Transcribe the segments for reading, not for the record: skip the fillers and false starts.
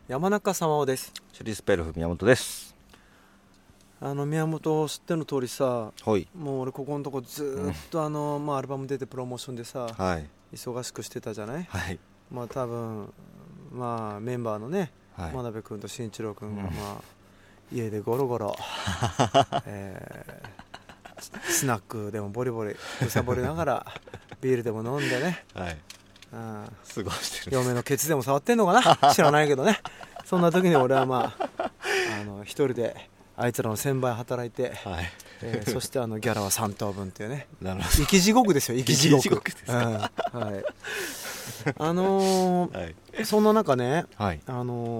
山中様をです。 シリスペルフ宮本です。 宮本知っての通りさ、 はい、 もう俺ここのとこずっとアルバム出てプロモーションでさ、 はい、 忙しくしてたじゃない。 はい、 多分メンバーのね、 はい、 真鍋君と慎一郎君が、家でゴロゴロ、スナックでもボリボリむさぼりながらビールでも飲んでね、 はい、過ごしてる。 嫁のケツでも触ってんのかな知らないけどね。そんな時に俺は一人であいつらの1000倍働いて、 はい、 そしてギャラは3等分っていうね。 なるほど。 生き地獄ですよ、生き地獄ですか。 はいはい、 そんな中ね、 はい、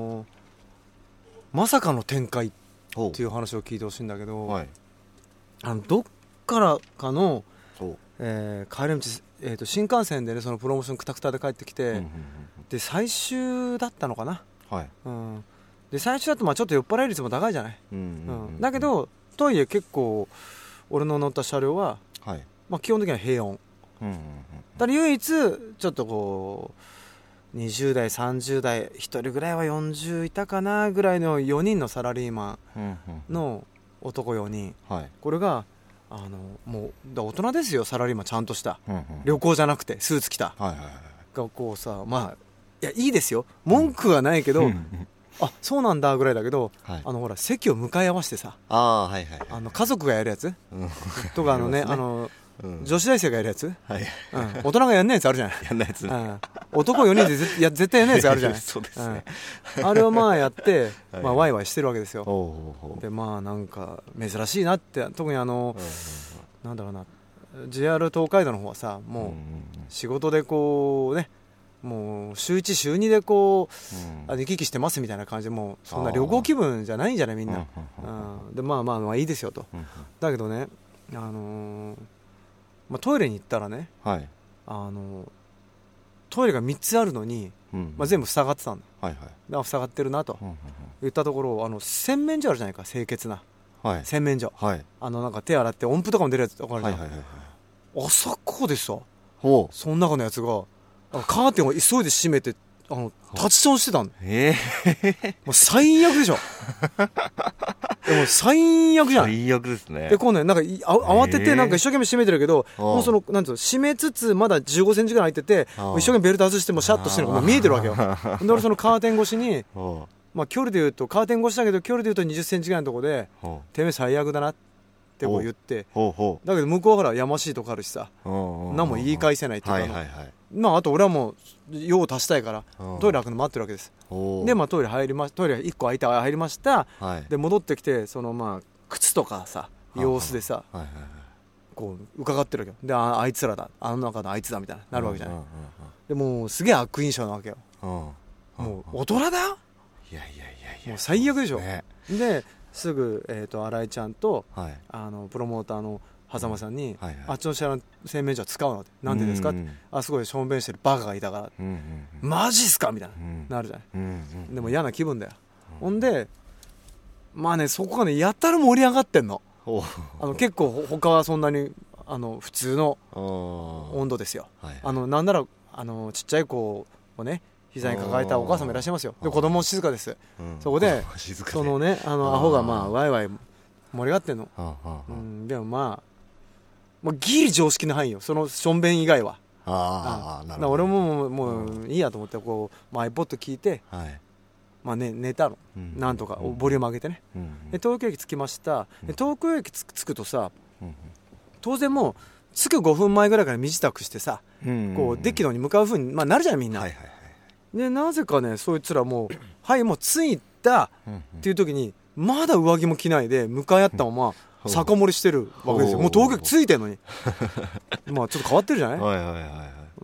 まさかの展開っていう話を聞いてほしいんだけど、 はい、 どっからかの、帰り道、新幹線でね、そのプロモーションクタクタで帰ってきて、で最終だったのかな、 はい、 で最初だとちょっと酔っ払い率も高いじゃない、だけどとはいえ結構俺の乗った車両は、 はい、 基本的には平穏、だから唯一ちょっとこう20代30代1人ぐらいは40いたかなぐらいの4人のサラリーマンの男4人、これがもう大人ですよ、サラリーマンちゃんとした、旅行じゃなくてスーツ着た、がこうさ、いやいいですよ、文句はないけど、あ、そうなんだぐらいだけど、ほら席を向かい合わせてさ、家族がやるやつ、とか女子大生がやるやつ、大人がやんないやつあるじゃない。 やんないやつ、 男4人で絶対やんないやつあるじゃない。 そうですね。 あれをやって、ワイワイしてるわけですよ。でなんか珍しいなって、特になんだろうな、 JR 東海道の方はさ、もう仕事でこうね、もう週1週2でこう行き来してますみたいな感じで、もうそんな旅行気分じゃないんじゃないみんな。でいいですよと。だけどね、トイレに行ったらね、トイレが3つあるのに、全部塞がってたんだ、だから塞がってるなと言ったところ、洗面所あるじゃないか、清潔な、洗面所、なんか手洗って音符とかも出るやつ分かるじゃん、あそこでさ、その中のやつがカーテンを急いで閉めて立ちションしてたんだ。もう最悪でしょ。でも最悪じゃん。 最悪ですね。 で今度ね、なんか慌ててなんか一生懸命閉めてるけど、もうそのなんていうの、閉めつつまだ15センチぐらい開いてて、一生懸命ベルト外してもシャッとしてるのが見えてるわけよ。で俺そのカーテン越しに距離で言うと、カーテン越しだけど距離で言うと20センチぐらいのところで、てめえ最悪だなってこう言って、だけど向こうからやましいとこあるしさ、何も言い返せないっていうか、あと俺はもう用を足したいからトイレ開くの待ってるわけです。でトイレ1個開いて入りました、で戻ってきて、その靴とかさ様子でさ、こう伺ってるわけよ。であいつらだ、あの中のあいつだみたいななるわけじゃない。でもうすげえ悪印象なわけよ。もう大人だよ。もう最悪でしょ。ですぐ新井ちゃんとプロモーターの狭間さんに、あっちの洗面所は使うのって、なんでですかって、あそこでしょんべんしてるバカがいたから、マジっすかみたいな、なるじゃない。でも嫌な気分だよ。ほんでそこがねやたら盛り上がってんの。結構他はそんなに普通の温度ですよ。なんならちっちゃい子をね膝に抱えたお母さんもいらっしゃいますよ。で子供も静かです。そこでそのねアホがワイワイ盛り上がってんの。でもギリ常識の範囲よ、そのしょんべん以外は。俺ももういいやと思ってこうiPod 聞いて、寝たの、なんとかボリューム上げてね。で東京駅着きました。で東京駅着くとさ、当然もう着く5分前ぐらいから身支度してさ、こうデッキの方に向かう風になるじゃないみんな。でなぜかねそいつらもうもう着いたっていう時にまだ上着も着ないで向かい合ったまま酒盛りしてるわけですよ。もう東京駅着いてんのにちょっと変わってるじゃない。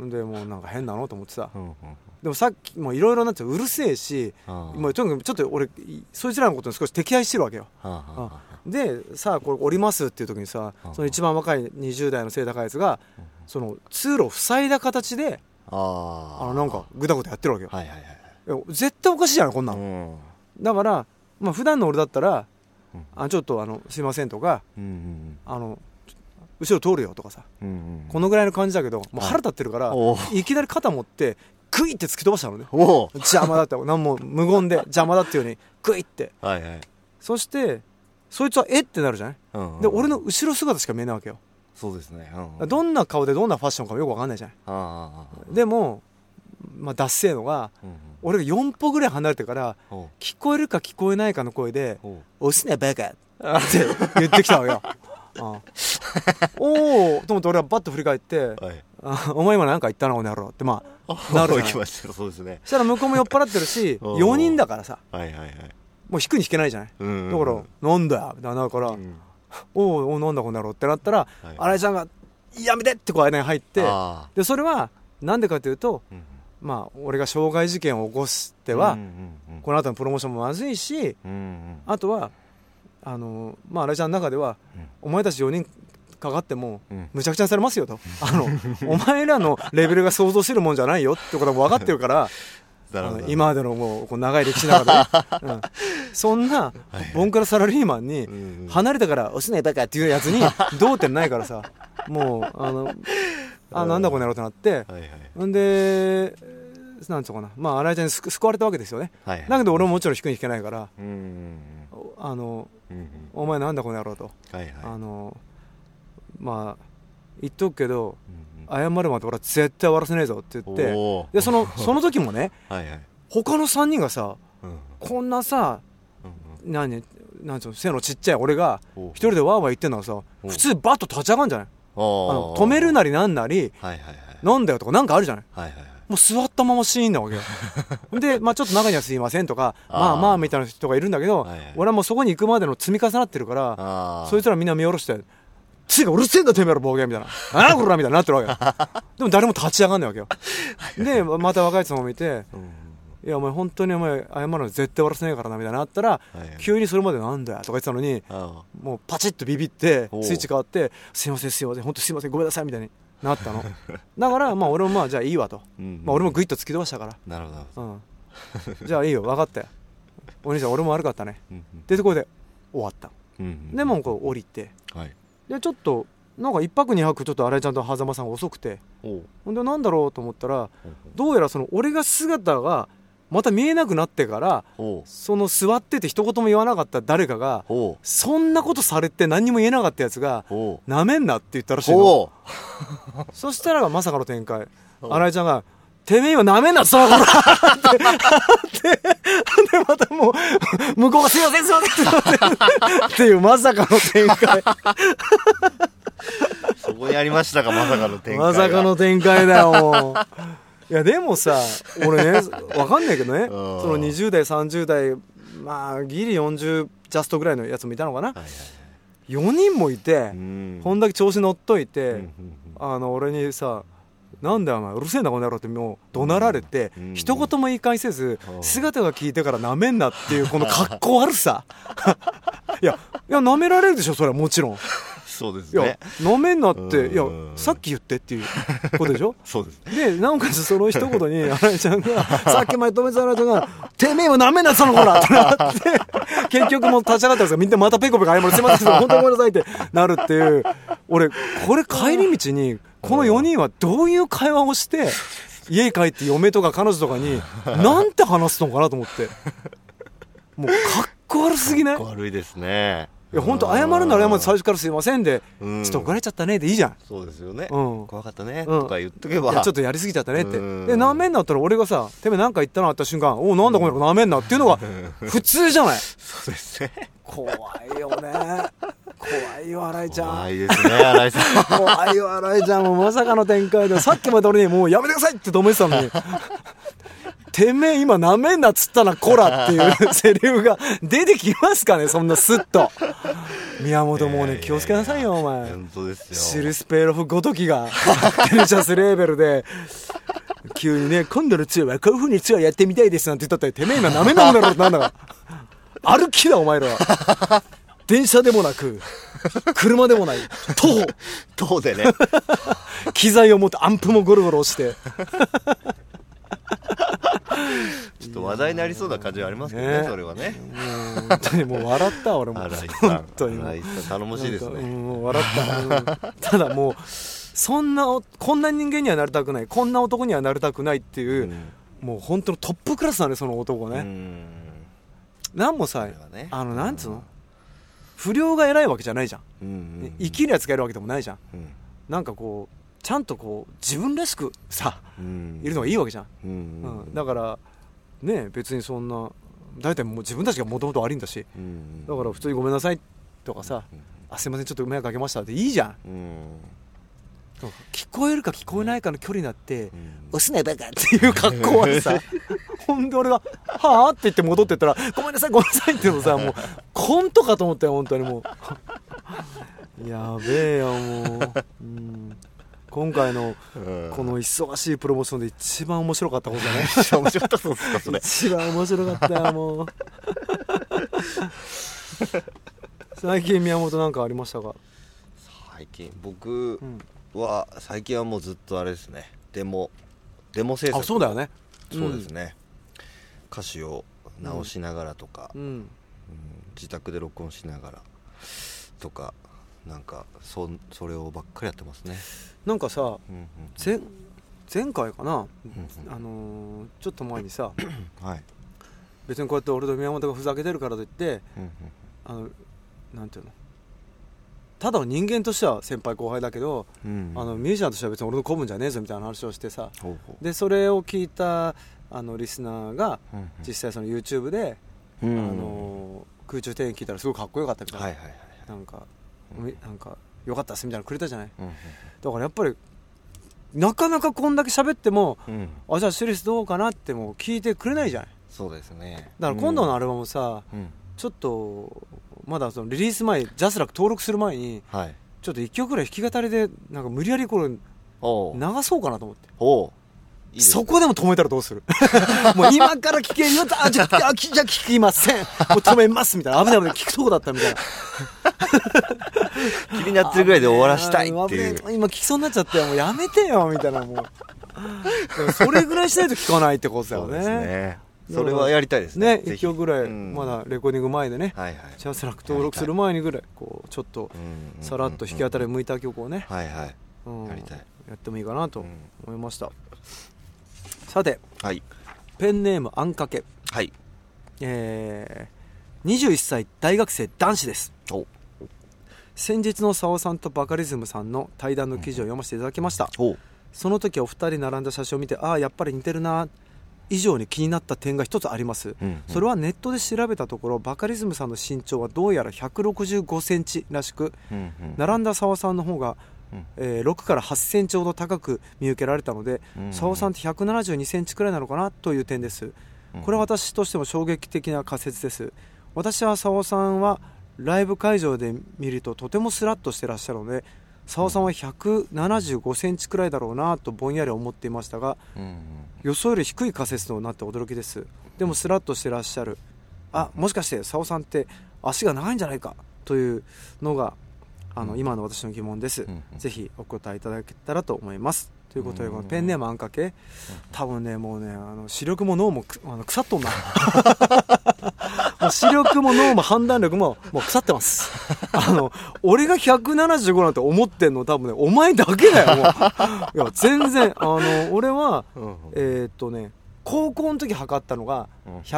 でもうなんか変なのと思ってさ、でもさっきもいろいろなってうるせえし、もうとにかくちょっと俺そいつらのことに少し敵対してるわけよ。でさあこれ降りますっていう時にさ、その一番若い20代の背高いやつがその通路を塞いだ形でなんかぐだぐだやってるわけよ。絶対おかしいじゃないこんなの。だから普段の俺だったらちょっとすいませんとか、後ろ通るよとかさ、このぐらいの感じだけどもう腹立ってるから、いきなり肩持ってグイって突き飛ばしたのね。 お邪魔だって、なんも無言で邪魔だっていうようにグイって、 はいはい、 そしてそいつはってなるじゃない、 うんうん、 で俺の後ろ姿しか見えないわけよ。 そうですね、うんうん、 どんな顔でどんなファッションかよく分かんないじゃない。でもまあダッセーのが、うんうん、俺が4歩ぐらい離れてから聞こえるか聞こえないかの声で押すねバカって言ってきたわよ。おおと思って俺はバッと振り返って、はい、お前今なんか言ったなこの野郎ってまあなるじゃない。 そうですね。 そしたら向こうも酔っ払ってるし4人だからさ、 はいはいはい、 もう引くに引けないじゃない、うんうん、だからなんだよみたいなから、うん、おおなんだこの野郎ってなったら、はい、新井ちゃんがやめてってこう間に入って、でそれはなんでかというと、うん、まあ俺が傷害事件を起こしては、うんうんうん、この後のプロモーションもまずいし、うんうん、あとはまあ新井ちゃんの中では、うん、お前たち4人かかっても、うん、むちゃくちゃにされますよとお前らのレベルが想像してるもんじゃないよってことも分かってるから今までのもうこう長い歴史の中で、うん、そんなボンクラサラリーマンに離れたから押すねバカっていうやつに同点ないからさ、もうなんだこの野郎ってなって、はいはい、んでなんつうかな、まあ新井ちゃんに救われたわけですよね、はいはい、だけど俺ももちろん引くに引けないから、お前なんだこの野郎と、はいはい、まあ言っとくけど、謝るまで俺は絶対終わらせねえぞって言って、でその時もねはい、はい、他の3人がさ、うん、こんなさ、うん、なんつうの背のちっちゃい俺が一人でワーワー言ってんのがさ、普通バッと立ち上がるんじゃない、止めるなりなんなり、はいはいはい、なんだよとかなんかあるじゃない、はいはいはい、もう座ったままシーンなわけよで、まあ、ちょっと中にはすいませんとかまあまあみたいな人がいるんだけど、はいはい、俺はもうそこに行くまでの積み重なってるからそいつらみんな見下ろしてついかうるせえんだてめえら暴言みたいなああこらみたいになってるわけよでも誰も立ち上がんないわけよでまた若い人も見て、いやお前本当にお前謝るの絶対終わらせないからなみたいなあったら、はいはい、急にそれまでなんだよとか言ってたのにもうパチッとビビってスイッチ変わってすいませんすいません本当すいませんごめんなさいみたいになったのだからまあ俺もまあじゃあいいわと、うんうん、まあ、俺もグイッと突き飛ばしたから、 なるほど、 うん、じゃあいいよ分かったよお兄さん俺も悪かったね、うんうん、ってところで終わった、うんうん、でもこう降りて、はい、でちょっとなんか1泊2泊ちょっと新井ちゃんと狭間さんが遅くて、ほんでなんだろうと思ったら、どうやらその俺が姿がまた見えなくなってからその座ってて一言も言わなかった誰かがそんなことされて何にも言えなかったやつがなめんなって言ったらしいのそしたらまさかの展開、新井ちゃんがてめえ今なめんなって言ったらでまたもう向こうがすいませんすいませんっていうまさかの展開そこにありましたか、まさかの展開が。 まさかの展開だよいやでもさ俺ね分かんないけどねその20代30代まあギリ40ジャストぐらいのやつもいたのかな、はいはいはい、4人もいてこんだけ調子乗っといて俺にさなんだよお前うるせえんだこの野郎ってもう怒鳴られて、一言も言い返せず姿が聞いてからなめんなっていうこの格好悪さいやなめられるでしょそれはもちろんそうですね、 いやなめんなっていやさっき言ってっていうことでしょそうですでなおかつその一言に新井ちゃんがさっきまで止めてた新井ちゃんがてめえはなめんなその子らってなって結局もう立ち上がったんですがみんなまたペコペコ謝るすいません本当にごめんなさいってなるっていう俺これ帰り道にこの4人はどういう会話をして家帰って嫁とか彼女とかになんて話すのかなと思ってもうかっこ悪すぎない？ かっこ悪いですね。 いや本当謝るなら謝る最初からすいませんでちょっと怒られちゃったねでいいじゃん。 そうですよね、怖かったねとか言っとけば、 いやちょっとやりすぎちゃったねってでなめんなったら俺がさてめえなんか言ったなって瞬間おなんだこのなめんなっていうのが普通じゃない。 そうですね。 怖いよね怖いよ新井ちゃん。 怖いですね新井さん怖いよ新井ちゃんもまさかの展開でさっきまで俺にもうやめてくださいって止めてたのにてめえ今なめんなっつったなコラっていうセリフが出てきますかねそんなスッと。宮本もうね気をつけなさいよお前。 本当ですよ。 シルスペーロフごときがテレチャスレーベルで急にね今度のツアーはこういう風にツアーやってみたいですなんて言ったっててめえ今なめんなくなるってなんだから歩きだお前らは電車でもなく車でもない徒歩でね機材を持ってアンプもゴロゴロ押してちょっと話題になりそうな感じはありますけどね、それはね。 本当にもう笑った俺も。 新井さん頼もしいですね。 もう笑った。ただもうそんなこんな人間にはなりたくない、こんな男にはなりたくないっていう、もう本当のトップクラスなんで、その男ね。なんもさ、ね、なんつうの、不良が偉いわけじゃないじゃん、生きるやつがいるわけでもないじゃん、なんかこうちゃんとこう自分らしくさ、いるのがいいわけじゃん、だからね、別にそんな大体もう自分たちがもともと悪いんだし、だから普通にごめんなさいとかさ、あ、すいませんちょっと迷惑かけましたっていいじゃん、聞こえるか聞こえないかの距離になって、押すなよバカっていう格好はさほんで俺がはぁって言って戻ってったら、ごめんなさいごめんなさいっていうのさ、もうコントかと思ったよ本当に。もうやべえよもう、今回のこの忙しいプロモーションで一番面白かったことだね。 面白かったそうですかそれ。 一番面白かったよもう最近宮本なんかありましたか？ 最近僕は、最近はもうずっとあれですね、デモ制作。 あ、そうだよね。 そうですね、歌詞を直しながらとか、自宅で録音しながらとか、なんかそれをばっかりやってますね。 なんかさ、前回かな、ちょっと前にさ、はい、別にこうやって俺と宮本がふざけてるからといって、なんていうの、ただの人間としては先輩後輩だけど、ミュージシャンとしては別に俺の子分じゃねえぞみたいな話をしてさ、でそれを聞いたリスナーが、実際その YouTube で、空中庭園聞いたらすごいかっこよかったみたいな、なんかよかったっすみたいなのくれたじゃない、だからやっぱりなかなかこんだけ喋っても、あ、じゃあシリスどうかなっても聞いてくれないじゃない。 そうですね。 だから今度のアルバムさ、ちょっとまだそのリリース前、ジャスラック登録する前に、ちょっと1曲ぐらい弾き語りでなんか無理やりこれ流そうかなと思って。いいそこでも止めたらどうするもう今から聞けるよ、じゃあ聞きません、もう止めますみたいな、危ない聞くとこだったみたいな気になってるぐらいで終わらしたいっていう。 今聞きそうになっちゃってもうやめてよみたいな、もうそれぐらいしないと聞かないってことだよね。そうですね、 それはやりたいですね。 1曲ぐらい、まだレコーディング前でね、ジャスラック登録する前にぐらいこうちょっとさらっと弾き語り向いた曲をね、やってもいいかなと思いました。さて、ペンネームあんかけ、21歳大学生男子です。先日の澤さんとバカリズムさんの対談の記事を読ませていただきました。その時お二人並んだ写真を見て、ああやっぱり似てるな以上に気になった点が一つあります、それはネットで調べたところ、バカリズムさんの身長はどうやら165センチらしく、並んだ澤さんの方が6から8センチほど高く見受けられたので、澤さんって172センチくらいなのかなという点です。これは私としても衝撃的な仮説です。私は澤さんはライブ会場で見るととてもスラッとしてらっしゃるので、澤さんは175センチくらいだろうなとぼんやり思っていましたが、予想より低い仮説となって驚きです。でもスラッとしてらっしゃる、もしかして澤さんって足が長いんじゃないかというのが今の私の疑問です、ぜひお答えいただけたらと思います。ということで、このペンネームあんかけ、多分ねもうね視力も脳も腐っとんなもう視力も脳も判断力ももう腐ってます俺が175なんて思ってんの多分ねお前だけだよもういや全然俺は高校の時測ったのが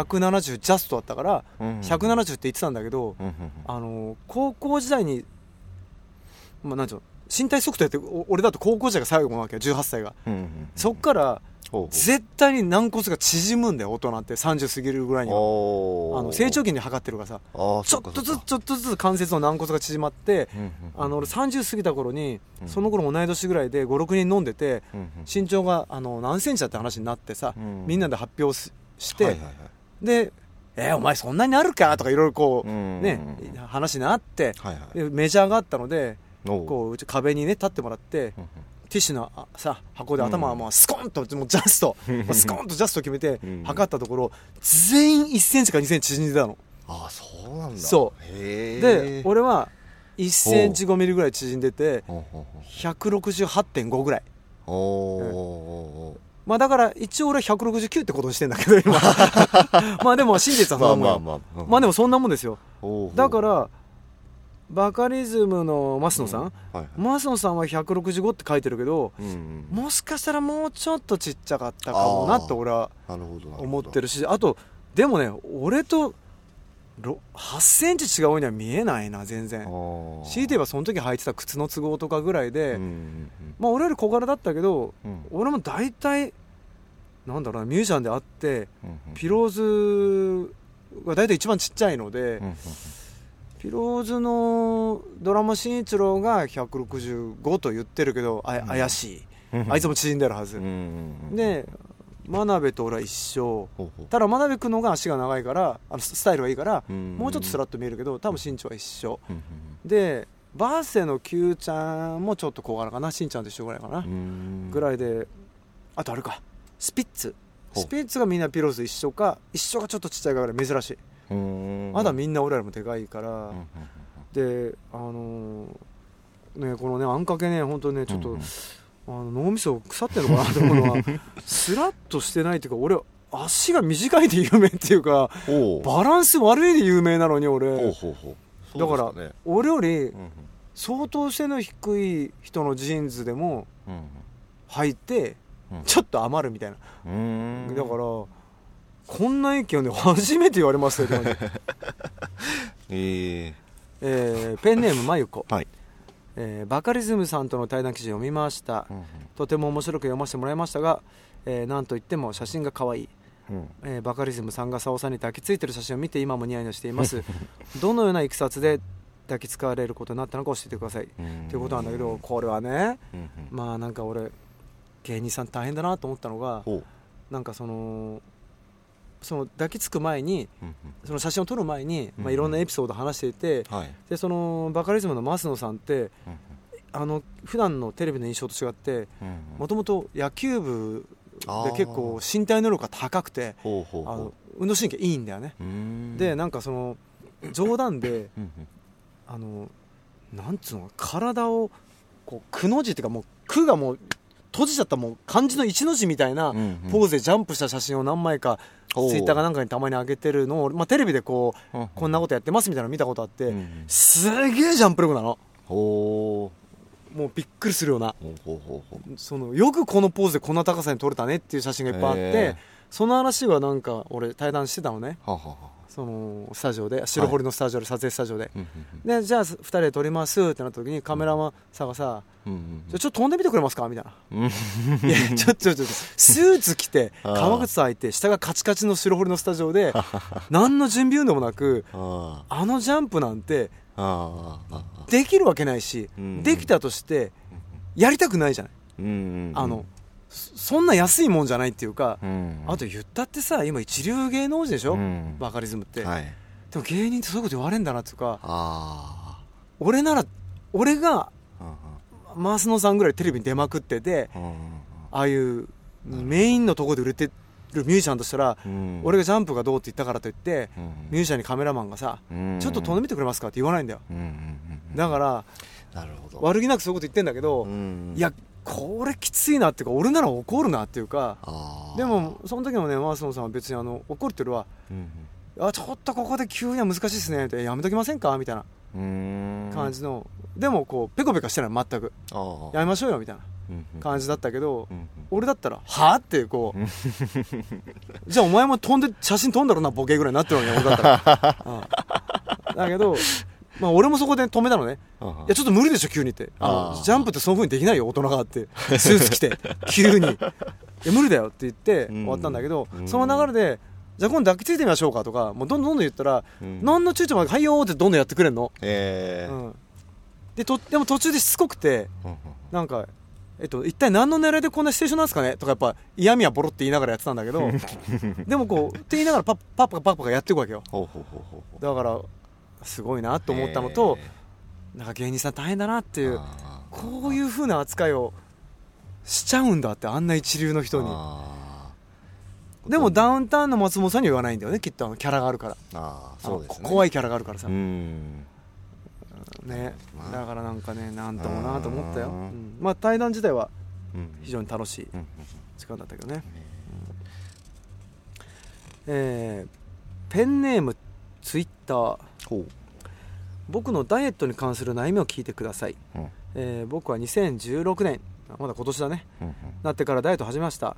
170ジャストだったから170って言ってたんだけど、高校時代になんていうの、身体測定って俺だと高校時代が最後なわけよ、18歳が、そっから絶対に軟骨が縮むんだよ、大人って30過ぎるぐらいには成長期に測ってるからさ、ちょっとずつ関節の軟骨が縮まって、俺30過ぎた頃に、その頃同い年ぐらいで 5,6 人飲んでて、身長が何センチだって話になってさ、みんなで発表して、でお前そんなになるかとかいろいろこう、話になって、メジャーがあったのでこうち壁にね立ってもらって、ティッシュの箱で頭はもうスコンともうジャストスコンとジャスト決めて測ったところ、全員1センチか2センチ縮んでたの。 そうなんだ。 そうで俺は1センチ5ミリぐらい縮んでて 168.5 ぐらい。まあだから一応俺は169ってことにしてんだけど今まあでも真実はそんなもんよ。まあでもそんなもんですよ。だからバカリズムの増野さん、 はいはい、 増野さんは165って書いてるけど、もしかしたらもうちょっとちっちゃかったかもなって俺は思ってるし、あとでもね俺と8センチ違うようには見えないな全然。強いて言えばその時履いてた靴の都合とかぐらいで、まあ俺より小柄だったけど、俺も大体なんだろうな、ミュージシャンであって、ピローズが大体一番ちっちゃいので、ピローズのドラマ慎一郎が165と言ってるけど怪しい、あいつも縮んでるはず、で真鍋と俺は一緒。ただ真鍋君の方が足が長いからスタイルがいいから、もうちょっとスラッと見えるけど多分身長は一緒、でバーセの Q ちゃんもちょっと小柄かな、しんちゃんと一緒ぐらいかなぐらいで、あとあれかスピッツがみんなピローズ一緒かちょっとちっちゃいから珍しい。まだみんな俺らもでかいから、でねこのねあんかけね本当ねちょっと、脳みそ腐ってるのかなと思うのはスラッとしてないっていうか、俺足が短いで有名っていうかバランス悪いで有名なのに俺だから俺より相当背の低い人のジーンズでも履いてちょっと余るみたいな、だからこんな駅をね初めて言われましたよペンネームまゆこ、はい、バカリズムさんとの対談記事を読みました、とても面白く読ませてもらいましたが、なんといっても写真が可愛い、バカリズムさんが竿さんに抱きついてる写真を見て今もニヤニヤしていますどのようないきさつで抱きつかれることになったのか教えてくださいということなんだけど、これはね、まあなんか俺芸人さん大変だなと思ったのが、なんかその抱きつく前に、その写真を撮る前に、いろんなエピソードを話していて、でそのバカリズムの増野さんって、普段のテレビの印象と違ってもともと野球部で結構身体能力が高くて運動神経いいんだよね。でなんかその冗談でなんつうの体をこうくの字っていうかもうくがもう閉じちゃったもう漢字の一の字みたいなポーズでジャンプした写真を何枚かツイッターかなんかにたまに上げてるのを、テレビでこんなことやってますみたいなの見たことあって、すげえジャンプ力なの。もうびっくりするような、よくこのポーズでこんな高さに撮れたねっていう写真がいっぱいあって、その話はなんか俺対談してたのね、そのスタジオで白堀のスタジオで、撮影スタジオで、でじゃあ2人で撮りますってなった時にカメラマンさんがさ、じゃあちょっと飛んでみてくれますかみたいな、いやちょっとスーツ着て革靴履いて下がカチカチの白堀のスタジオで何の準備運動もなくジャンプなんてできるわけないし、できたとしてやりたくないじゃない、そんな安いもんじゃないっていうか、あと言ったってさ今一流芸能人でしょ、バカリズムって、でも芸人ってそういうこと言われるんだなっていうか、俺が増野さんぐらいテレビに出まくってて、ああいうメインのところで売れてるミュージシャンとしたら、俺がジャンプがどうって言ったからといって、ミュージシャンにカメラマンがさ、ちょっと飛んでみてくれますかって言わないんだよ、だから悪気なくそういうこと言ってんだけど、いやこれきついなっていうか俺なら怒るなっていうか、でもその時もね増野さんは別に怒るっていうよりは、ちょっとここで急には難しいですねってやめときませんかみたいな感じの、でもこうペコペコしてない全くやめましょうよみたいな感じだったけど、俺だったらはぁってこうじゃあお前も写真撮んだろうなボケぐらいになってるわけね俺だったら、だけど俺もそこで止めたのね。いやちょっと無理でしょ急にって、ジャンプってその風にできないよ大人がってスーツ着て急にいや無理だよって言って終わったんだけど、その流れでじゃあ今度抱きついてみましょうかとかもうどんどん言ったら、何の躊躇もなくはいよーってどんどんやってくれんの、でも途中でしつこくて、なんか一体何の狙いでこんなシチュエーションなんですかねとかやっぱ嫌味はボロって言いながらやってたんだけどでもこうって言いながらパパがやっていくわけよ。だからすごいなと思ったのと、なんか芸人さん大変だなっていう、こういう風な扱いをしちゃうんだって、あんな一流の人に。でもダウンタウンの松本さんには言わないんだよねきっと、キャラがあるから。そうですね、怖いキャラがあるからさ、ね、だからなんかねなんともなと思ったよ。対談自体は非常に楽しい時間だったけどね。ペンネームツイッター、 僕のダイエットに関する悩みを聞いてください、僕は2016年まだ今年だね、なってからダイエット始めました、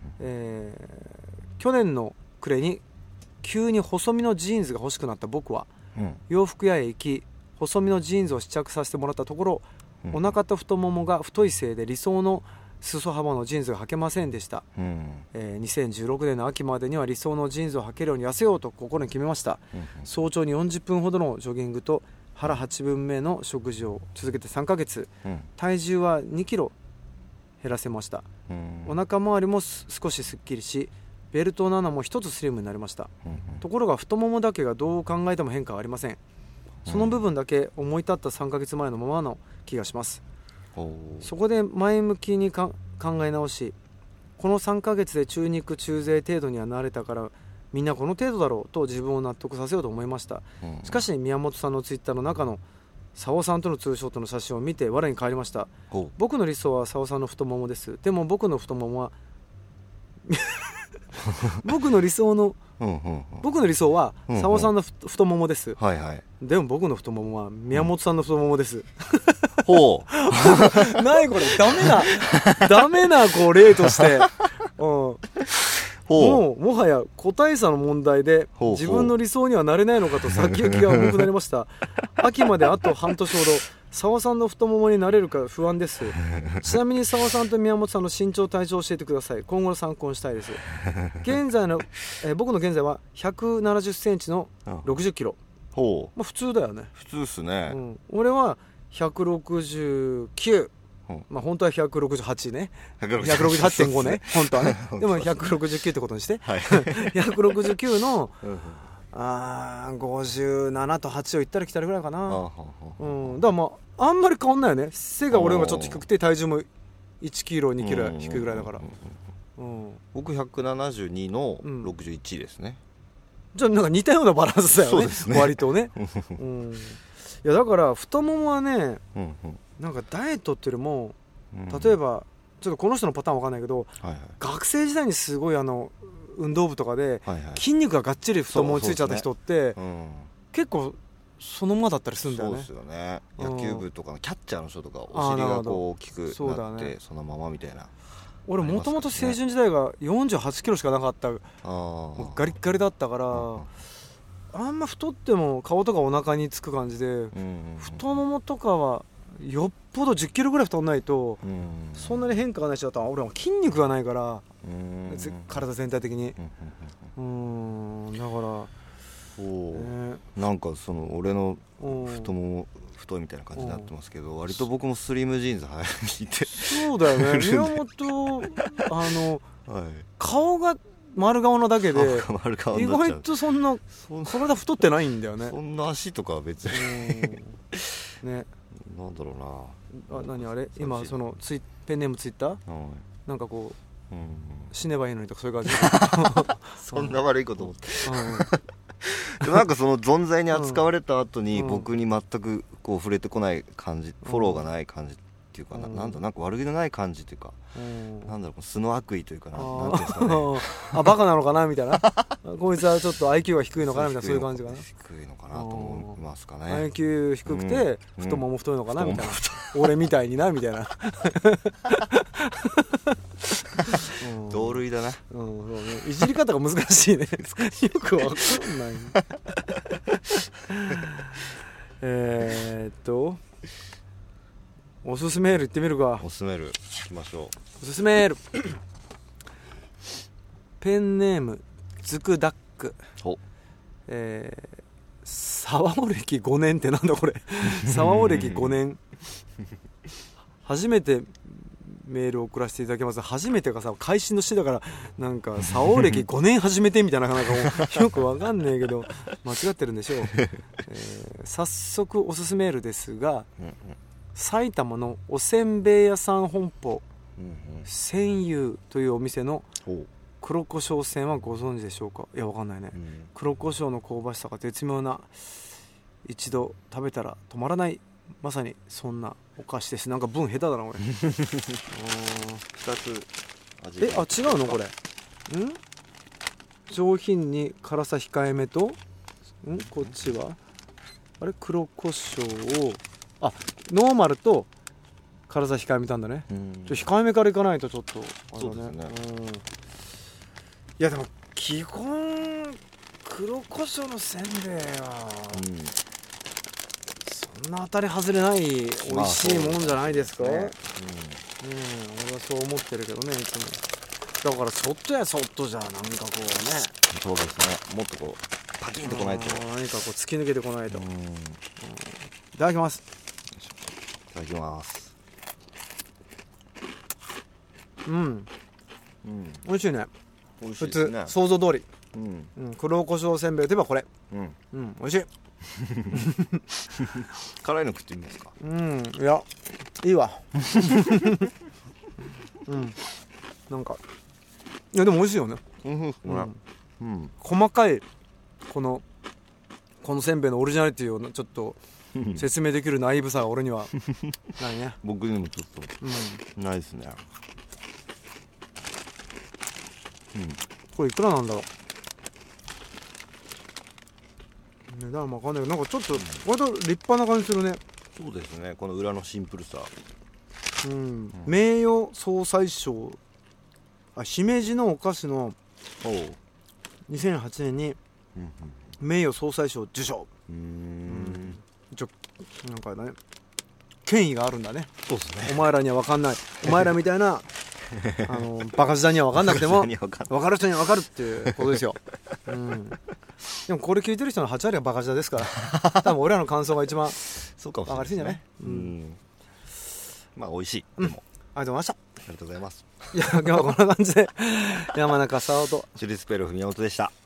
去年の暮れに急に細身のジーンズが欲しくなった僕は、洋服屋へ行き細身のジーンズを試着させてもらったところ、お腹と太ももが太いせいで理想の裾幅のジーンズが履けませんでした、2016年の秋までには理想のジーンズを履けるように痩せようと心に決めました、早朝に40分ほどのジョギングと腹8分目の食事を続けて3ヶ月、体重は2キロ減らせました、お腹周りも少しすっきりしベルトの穴も一つスリムになりました、ところが太ももだけがどう考えても変化はありません。その部分だけ思い立った3ヶ月前のままの気がします。そこで前向きに考え直し、この3ヶ月で中肉中背程度にはなれたからみんなこの程度だろうと自分を納得させようと思いました、しかし宮本さんのツイッターの中のサオさんとのツーショットの写真を見て我に返りました。僕の理想はサオさんの太ももです。でも僕の太ももは僕の理想はサオさんの太ももです、でも僕の太ももは宮本さんの太ももです、 ほう何これダメなこう例として、もはや個体差の問題で自分の理想にはなれないのかと先行きが重くなりました。秋まであと半年ほど沢さんの太ももになれるか不安です。ちなみに沢さんと宮本さんの身長体重を教えてください。今後の参考にしたいです。現在の、僕の現在は170センチの60キロ、普通だよね。 普通っすね、 俺は169、本当は168ね、168.5 ね本当はねでも169ってことにして、169の57と8をいったら来たらぐらいかな。だからあんまり変わんないよね。背が俺がちょっと低くて体重も1キロ2キロ低いぐらいだから、 僕172の61ですね、 じゃあなんか似たようなバランスだよね、割とね、いやだから太ももはね、なんかダイエットっていうよりも、例えばちょっとこの人のパターンわかんないけど、学生時代にすごい運動部とかで筋肉ががっちり太ももについちゃった人って結構そのままだったりするんだよね。 そうですよね。野球部とかのキャッチャーの人とかお尻がこう大きくなってそのままみたいな。 俺もともと青春時代が48キロしかなかった、もうガリッガリだったから、あんま太っても顔とかお腹につく感じで、太ももとかはよっぽど10キロぐらい太んないとそんなに変化がない人だったら、俺は筋肉がないから体全体的に、だからなんかその俺の太もも太いみたいな感じになってますけど、割と僕もスリムジーンズ履いてそうだよね宮本顔が丸顔なだけで意外とそんな体太ってないんだよね。 そんな足とかは別にね、 なんだろうな、 何あれ今そのペンネームツイッター、なんかこう、死ねばいいのにとかそういう感じそんな悪いこと思ってでもなんかその存在に扱われた後に僕に全くこう触れてこない感じ、フォローがない感じっていうかな、なんか悪気のない感じっていうか、なんだろう、素の悪意というかなんていうんですかねバカなのかなみたいなこいつはちょっと IQ が低いのかなみたいな、そういう感じかな。 低いのかなと思いますかね。 IQ 低くて太もも太いのかなみたいな、俺みたいになみたいな同類だな、 いじり方が難しいねよくわかんないおすすめール行ってみるか。 おすすめール行きましょう。 おすすめールペンネームズクダック、沢尾歴5年ってなんだこれ沢尾歴5年初めてメールを送らせていただきます。初めてがさ会心の詩だから、なんか沢尾歴5年始めてみたいな、なんかもうよくわかんねえけど間違ってるんでしょう、早速おすすめールですが、埼玉のおせんべい屋さん本舗、千友というお店の黒胡椒せんはご存知でしょうか。いやわかんないね、黒胡椒の香ばしさが絶妙な、一度食べたら止まらない、まさにそんなお菓子です。なんか文下手だな俺2つ違うのこれ。上品に辛さ控えめと、こっちはあれ黒胡椒をノーマルと辛さ控えめたんだね。控えめからいかないとちょっとあれだね。 そうですね。 いやでも基本黒胡椒のせんべいは、そんな当たり外れない美味しいもんじゃないですか。俺はそう思ってるけどね、いつも。だからそっとやそっとじゃなんかこうね。 そうですね。もっとこうパキンとこないと。 何かこう突き抜けてこないと。いただきます。 いただきます。 美味しいね。 美味しいですね。 普通想像通り。黒胡椒せんべいといえばこれ。美味しい。 辛いの食ってみますか。 いやいいわ。なんかいやでも美味しいよね。細かいこのせんべいのオリジナリティをちょっと説明できるナイーブさは俺にはないね。 僕にもちょっとないですね。 これいくらなんだろう。値段もわかんないけど、なんかちょっと割と立派な感じするね。 そうですね。この裏のシンプルさ。 名誉総裁賞、姫路のお菓子の2008年に名誉総裁賞受賞。一応なんかね、権威があるんだね。 そうですね。 お前らには分かんない。お前らみたいなバカ舌には分かんなくても分かる人には分かるっていうことですよ。でもこれ聞いてる人の8割はバカ舌ですから多分俺らの感想が一番そうかもしれないですね。まあ美味しい。でもありがとうございました。 ありがとうございます。 いや今日はこんな感じで山中沙央とチュリスペル文元でした。